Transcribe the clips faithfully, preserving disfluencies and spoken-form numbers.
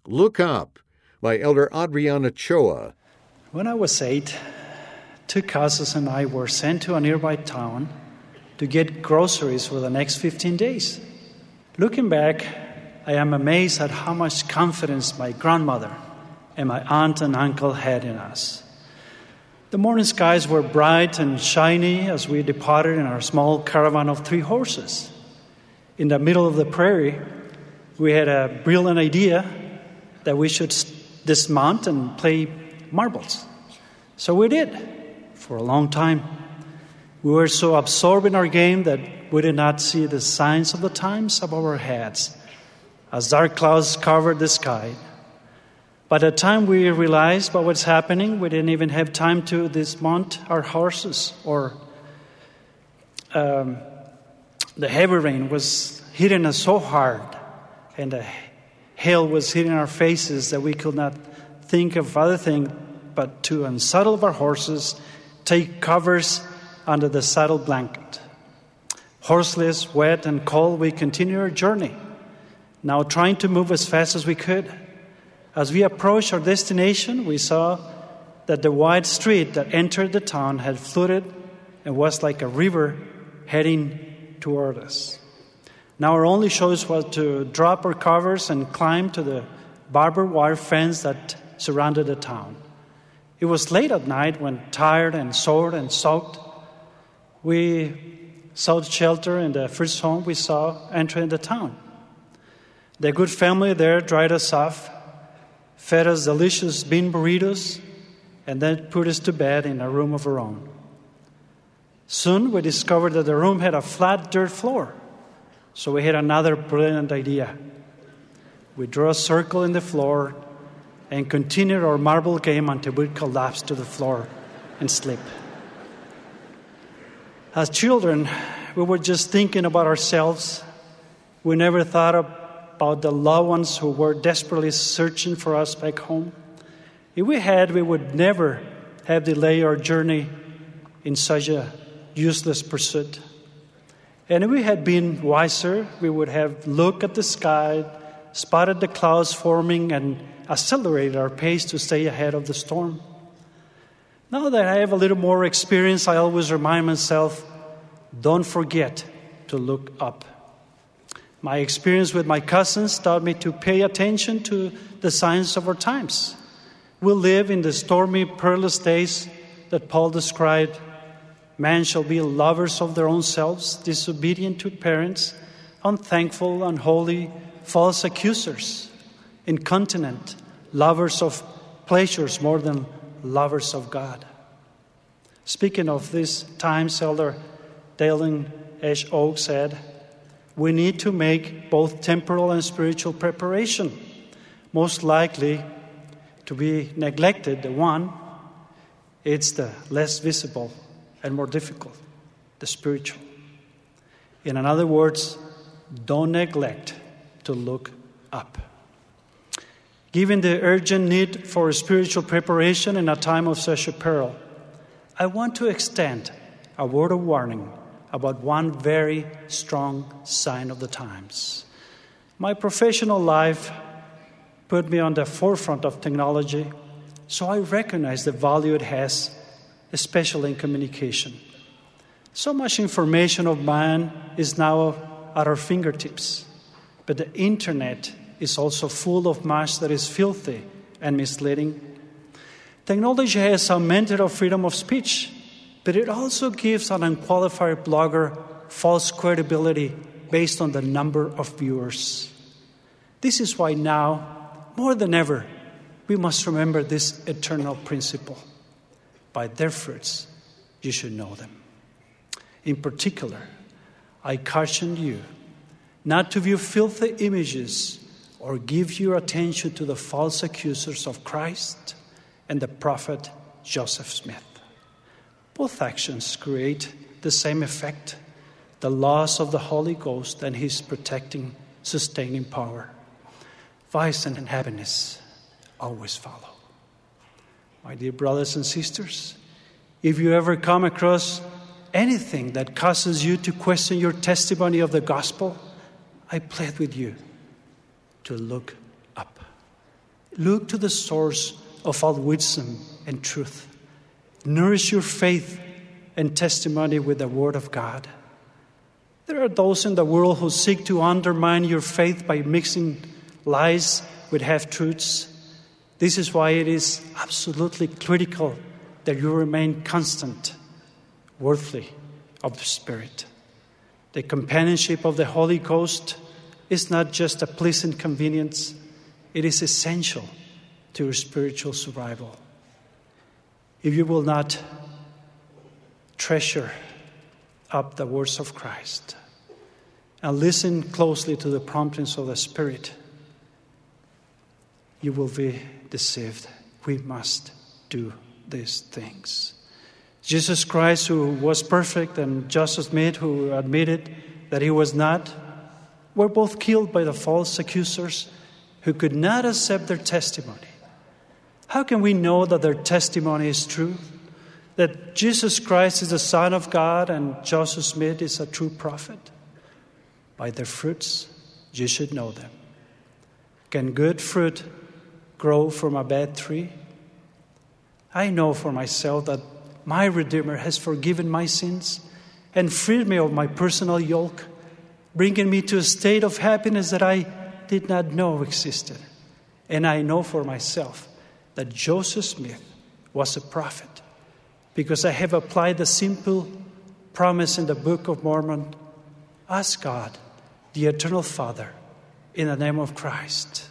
Look Up by Elder Adriana Choa. When I was eight, two cousins and I were sent to a nearby town to get groceries for the next fifteen days. Looking back, I am amazed at how much confidence my grandmother and my aunt and uncle had in us. The morning skies were bright and shiny as we departed in our small caravan of three horses. In the middle of the prairie, we had a brilliant idea that we should dismount and play marbles. So we did, for a long time. We were so absorbed in our game that we did not see the signs of the times above our heads as dark clouds covered the sky. By the time we realized what was happening, we didn't even have time to dismount our horses, or um, the heavy rain was hitting us so hard and the hail was hitting our faces that we could not think of other thing but to unsaddle our horses, take covers under the saddle blanket. Horseless, wet, and cold, we continued our journey, now trying to move as fast as we could. As we approached our destination, we saw that the wide street that entered the town had flooded and was like a river heading toward us. Now our only choice was to drop our covers and climb to the barbed wire fence that surrounded the town. It was late at night when, tired and sore and soaked, we sought shelter in the first home we saw entering the town. The good family there dried us off, fed us delicious bean burritos, and then put us to bed in a room of our own. Soon we discovered that the room had a flat dirt floor, so we had another brilliant idea. We drew a circle in the floor and continued our marble game until we collapsed to the floor and sleep. As children, we were just thinking about ourselves. We never thought about the loved ones who were desperately searching for us back home. If we had, we would never have delayed our journey in such a useless pursuit. And if we had been wiser, we would have looked at the sky, spotted the clouds forming, and accelerated our pace to stay ahead of the storm. Now that I have a little more experience, I always remind myself, don't forget to look up. My experience with my cousins taught me to pay attention to the signs of our times. We live in the stormy, perilous days that Paul described. Men shall be lovers of their own selves, disobedient to parents, unthankful, unholy, false accusers, incontinent, lovers of pleasures more than lovers of God. Speaking of these times, Elder Dalen H. Oak said, we need to make both temporal and spiritual preparation. Most likely to be neglected, the one, it's the less visible and more difficult, the spiritual. In other words, don't neglect to look up. Given the urgent need for spiritual preparation in a time of such a peril, I want to extend a word of warning about one very strong sign of the times. My professional life put me on the forefront of technology, so I recognize the value it has, especially in communication. So much information of man is now at our fingertips, but the internet is also full of much that is filthy and misleading. Technology has augmented our freedom of speech, but it also gives an unqualified blogger false credibility based on the number of viewers. This is why now, more than ever, we must remember this eternal principle. By their fruits, you should know them. In particular, I caution you not to view filthy images or give your attention to the false accusers of Christ and the prophet Joseph Smith. Both actions create the same effect, the loss of the Holy Ghost and his protecting, sustaining power. Vice and happiness always follow. My dear brothers and sisters, if you ever come across anything that causes you to question your testimony of the gospel, I plead with you to look up. Look to the source of all wisdom and truth. Nourish your faith and testimony with the Word of God. There are those in the world who seek to undermine your faith by mixing lies with half-truths. This is why it is absolutely critical that you remain constant, worthy of the Spirit. The companionship of the Holy Ghost is not just a pleasant convenience, it is essential to your spiritual survival. If you will not treasure up the words of Christ and listen closely to the promptings of the Spirit, you will be deceived. We must do these things. Jesus Christ, who was perfect, and Joseph Smith, who admitted that he was not, were both killed by the false accusers who could not accept their testimony. How can we know that their testimony is true? That Jesus Christ is the Son of God and Joseph Smith is a true prophet? By their fruits, you should know them. Can good fruit grow from a bad tree? I know for myself that my Redeemer has forgiven my sins and freed me of my personal yoke, bringing me to a state of happiness that I did not know existed. And I know for myself that Joseph Smith was a prophet, because I have applied the simple promise in the Book of Mormon: ask God, the Eternal Father, in the name of Christ.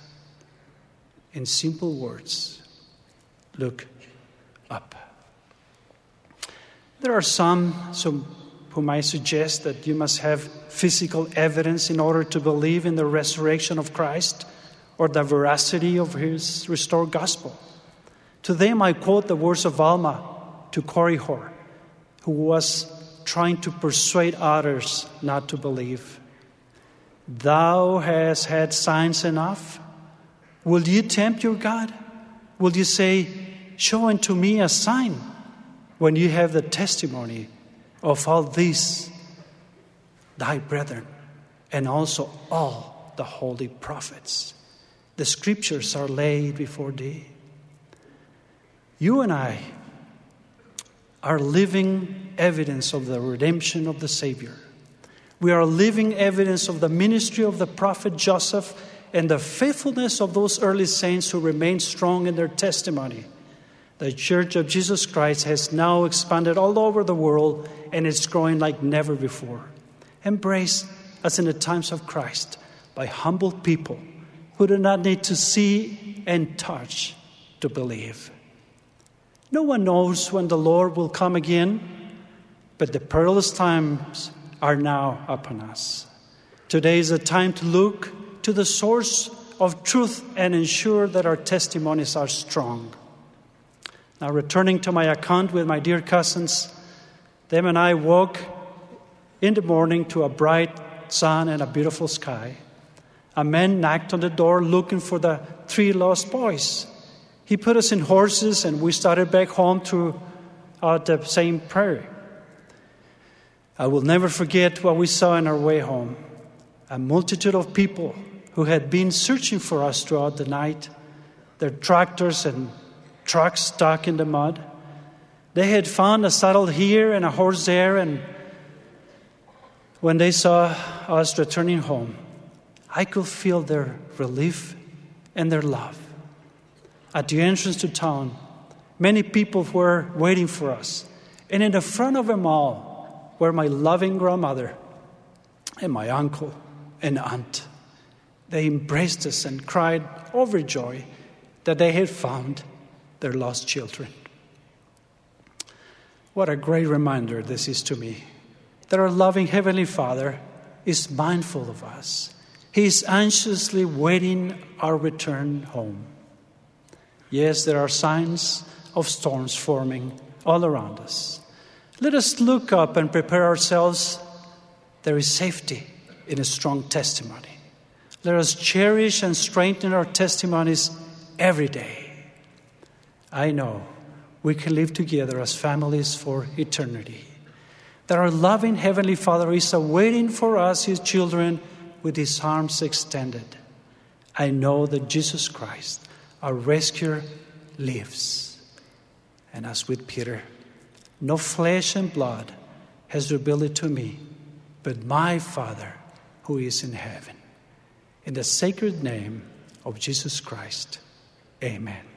In simple words, look up. There are some, some whom I suggest that you must have physical evidence in order to believe in the resurrection of Christ or the veracity of his restored gospel. To them I quote the words of Alma to Korihor, who was trying to persuade others not to believe. Thou hast had signs enough. Will you tempt your God? Will you say, show unto me a sign, when you have the testimony of all these thy brethren and also all the holy prophets? The scriptures are laid before thee. You and I are living evidence of the redemption of the Savior. We are living evidence of the ministry of the prophet Joseph and the faithfulness of those early saints who remained strong in their testimony. The Church of Jesus Christ has now expanded all over the world, and it's growing like never before. Embraced, as in the times of Christ, by humble people who do not need to see and touch to believe. No one knows when the Lord will come again, but the perilous times are now upon us. Today is a time to look to the source of truth and ensure that our testimonies are strong. Now, returning to my account with my dear cousins, them and I woke in the morning to a bright sun and a beautiful sky. A man knocked on the door looking for the three lost boys. He put us in horses and we started back home to uh, the same prairie. I will never forget what we saw on our way home. A multitude of people who had been searching for us throughout the night, their tractors and trucks stuck in the mud. They had found a saddle here and a horse there, and when they saw us returning home, I could feel their relief and their love. At the entrance to town, many people were waiting for us, and in the front of them all were my loving grandmother and my uncle and aunt. They embraced us and cried overjoyed that they had found their lost children. What a great reminder this is to me, that our loving Heavenly Father is mindful of us. He is anxiously waiting our return home. Yes, there are signs of storms forming all around us. Let us look up and prepare ourselves. There is safety in a strong testimony. Let us cherish and strengthen our testimonies every day. I know we can live together as families for eternity. That our loving Heavenly Father is awaiting for us, His children, with His arms extended. I know that Jesus Christ, our rescuer, lives. And as with Peter, no flesh and blood has revealed it to me, but my Father who is in heaven. In the sacred name of Jesus Christ, amen.